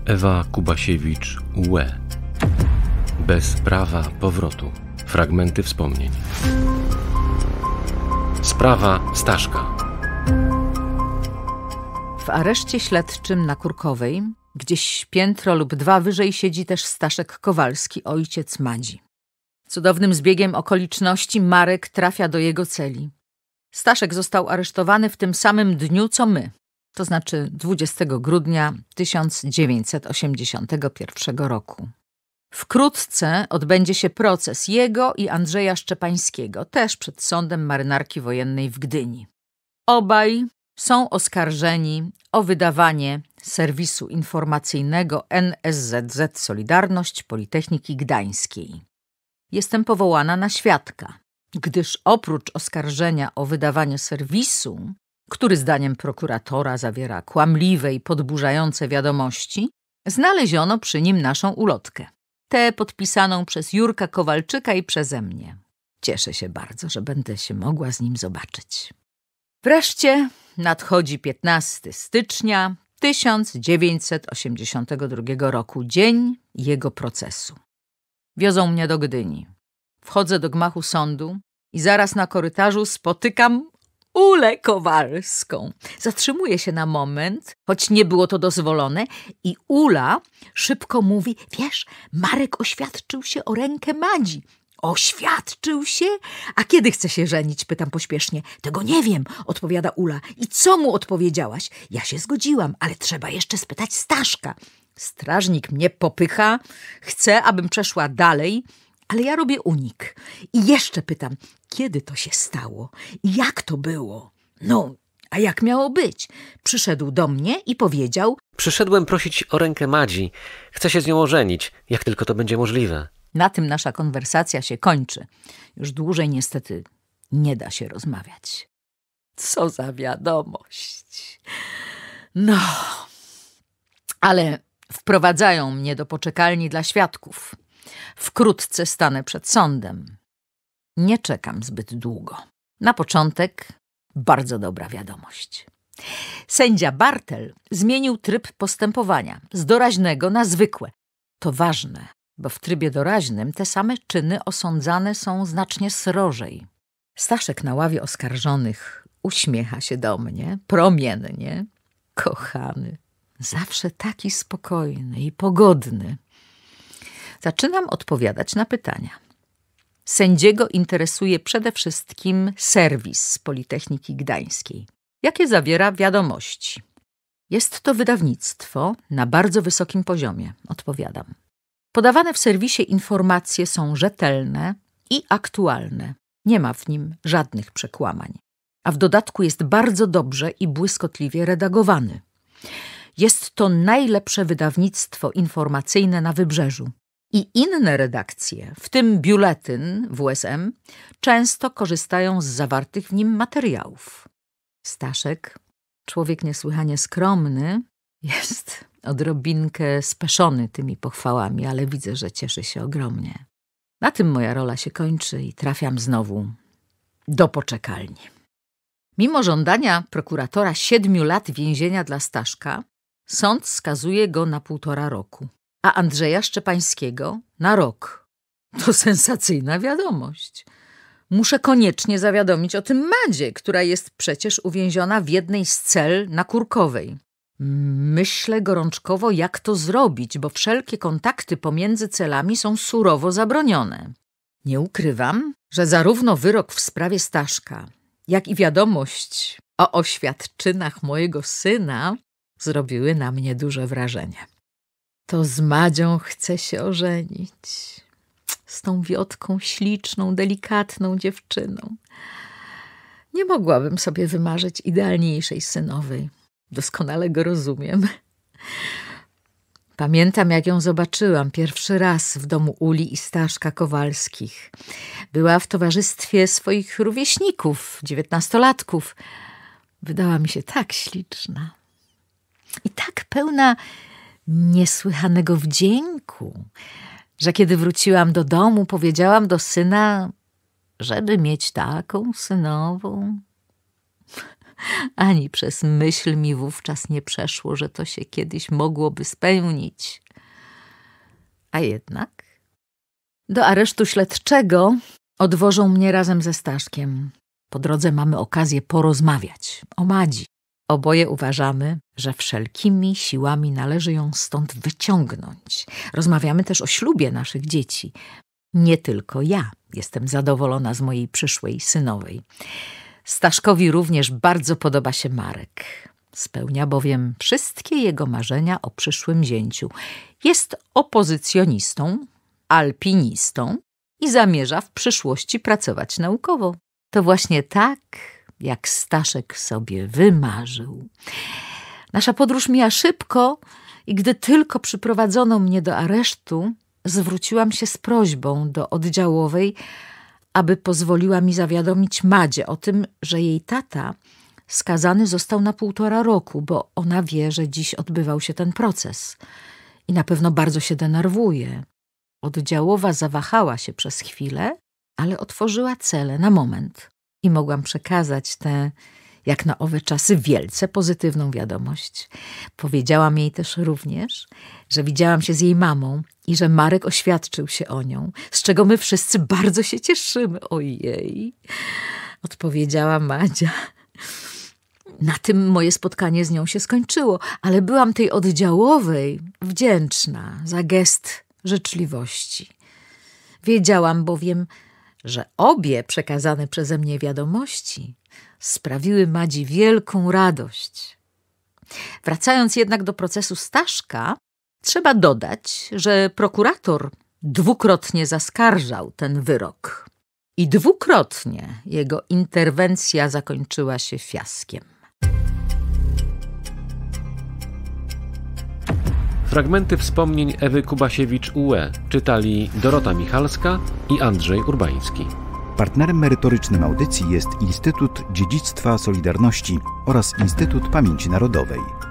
Ewa Kubasiewicz, Łe. Bez prawa powrotu. Fragmenty wspomnień. Sprawa Staszka. W areszcie śledczym na Kurkowej, gdzieś piętro lub dwa wyżej, siedzi też Staszek Kowalski, ojciec Madzi. Cudownym zbiegiem okoliczności Marek trafia do jego celi. Staszek został aresztowany w tym samym dniu, co my, to znaczy 20 grudnia 1981 roku. Wkrótce odbędzie się proces jego i Andrzeja Szczepańskiego, też przed Sądem Marynarki Wojennej w Gdyni. Obaj są oskarżeni o wydawanie serwisu informacyjnego NSZZ Solidarność Politechniki Gdańskiej. Jestem powołana na świadka, gdyż oprócz oskarżenia o wydawanie serwisu, który zdaniem prokuratora zawiera kłamliwe i podburzające wiadomości, znaleziono przy nim naszą ulotkę. Tę podpisaną przez Jurka Kowalczyka i przeze mnie. Cieszę się bardzo, że będę się mogła z nim zobaczyć. Wreszcie nadchodzi 15 stycznia 1982 roku, dzień jego procesu. Wiozą mnie do Gdyni. Wchodzę do gmachu sądu i zaraz na korytarzu spotykam Ulę Kowalską. Zatrzymuję się na moment, choć nie było to dozwolone, i Ula szybko mówi: wiesz, Marek oświadczył się o rękę Madzi. Oświadczył się? A kiedy chce się żenić? Pytam pośpiesznie. Tego nie wiem, odpowiada Ula. I co mu odpowiedziałaś? Ja się zgodziłam, ale trzeba jeszcze spytać Staszka. Strażnik mnie popycha, chce, abym przeszła dalej, ale ja robię unik. I jeszcze pytam, kiedy to się stało? I jak to było? No, a jak miało być? Przyszedł do mnie i powiedział: przyszedłem prosić o rękę Madzi. Chcę się z nią ożenić, jak tylko to będzie możliwe. Na tym nasza konwersacja się kończy. Już dłużej niestety nie da się rozmawiać. Co za wiadomość. No, ale wprowadzają mnie do poczekalni dla świadków. Wkrótce stanę przed sądem. Nie czekam zbyt długo. Na początek bardzo dobra wiadomość. Sędzia Bartel zmienił tryb postępowania z doraźnego na zwykłe. To ważne, bo w trybie doraźnym te same czyny osądzane są znacznie srożej. Staszek na ławie oskarżonych uśmiecha się do mnie, promiennie. Kochany, zawsze taki spokojny i pogodny. Zaczynam odpowiadać na pytania. Sędziego interesuje przede wszystkim serwis z Politechniki Gdańskiej. Jakie zawiera wiadomości? Jest to wydawnictwo na bardzo wysokim poziomie, odpowiadam. Podawane w serwisie informacje są rzetelne i aktualne. Nie ma w nim żadnych przekłamań. A w dodatku jest bardzo dobrze i błyskotliwie redagowany. Jest to najlepsze wydawnictwo informacyjne na Wybrzeżu. I inne redakcje, w tym biuletyn WSM, często korzystają z zawartych w nim materiałów. Staszek, człowiek niesłychanie skromny, jest odrobinkę speszony tymi pochwałami, ale widzę, że cieszy się ogromnie. Na tym moja rola się kończy i trafiam znowu do poczekalni. Mimo żądania prokuratora 7 lat więzienia dla Staszka, sąd skazuje go na 1,5 roku, a Andrzeja Szczepańskiego na rok. To sensacyjna wiadomość. Muszę koniecznie zawiadomić o tym Madzie, która jest przecież uwięziona w jednej z cel na Kurkowej. Myślę gorączkowo, jak to zrobić, bo wszelkie kontakty pomiędzy celami są surowo zabronione. Nie ukrywam, że zarówno wyrok w sprawie Staszka, jak i wiadomość o oświadczynach mojego syna zrobiły na mnie duże wrażenie. To z Madzią chcę się ożenić. Z tą Wiotką śliczną, delikatną dziewczyną. Nie mogłabym sobie wymarzyć idealniejszej synowej. Doskonale go rozumiem. Pamiętam, jak ją zobaczyłam pierwszy raz w domu Uli i Staszka Kowalskich. Była w towarzystwie swoich rówieśników, 19-latków. Wydała mi się tak śliczna i tak pełna niesłychanego wdzięku, że kiedy wróciłam do domu, powiedziałam do syna, żeby mieć taką synową. Ani przez myśl mi wówczas nie przeszło, że to się kiedyś mogłoby spełnić. A jednak do aresztu śledczego odwożą mnie razem ze Staszkiem. Po drodze mamy okazję porozmawiać o Madzi. Oboje uważamy, że wszelkimi siłami należy ją stąd wyciągnąć. Rozmawiamy też o ślubie naszych dzieci. Nie tylko ja jestem zadowolona z mojej przyszłej synowej. Staszkowi również bardzo podoba się Marek. Spełnia bowiem wszystkie jego marzenia o przyszłym zięciu. Jest opozycjonistą, alpinistą i zamierza w przyszłości pracować naukowo. To właśnie tak, jak Staszek sobie wymarzył. Nasza podróż mija szybko i gdy tylko przyprowadzono mnie do aresztu, zwróciłam się z prośbą do oddziałowej, aby pozwoliła mi zawiadomić Madzie o tym, że jej tata skazany został na 1,5 roku, bo ona wie, że dziś odbywał się ten proces i na pewno bardzo się denerwuje. Oddziałowa zawahała się przez chwilę, ale otworzyła celę na moment i mogłam przekazać tę, jak na owe czasy, wielce pozytywną wiadomość. Powiedziałam jej też również, że widziałam się z jej mamą i że Marek oświadczył się o nią, z czego my wszyscy bardzo się cieszymy. Ojej, odpowiedziała Madzia. Na tym moje spotkanie z nią się skończyło, ale byłam tej oddziałowej wdzięczna za gest życzliwości. Wiedziałam bowiem, że obie przekazane przeze mnie wiadomości sprawiły Madzi wielką radość. Wracając jednak do procesu Staszka, trzeba dodać, że prokurator 2-krotnie zaskarżał ten wyrok i 2-krotnie jego interwencja zakończyła się fiaskiem. Fragmenty wspomnień Ewy Kubasiewicz-Ue czytali Dorota Michalska i Andrzej Urbański. Partnerem merytorycznym audycji jest Instytut Dziedzictwa Solidarności oraz Instytut Pamięci Narodowej.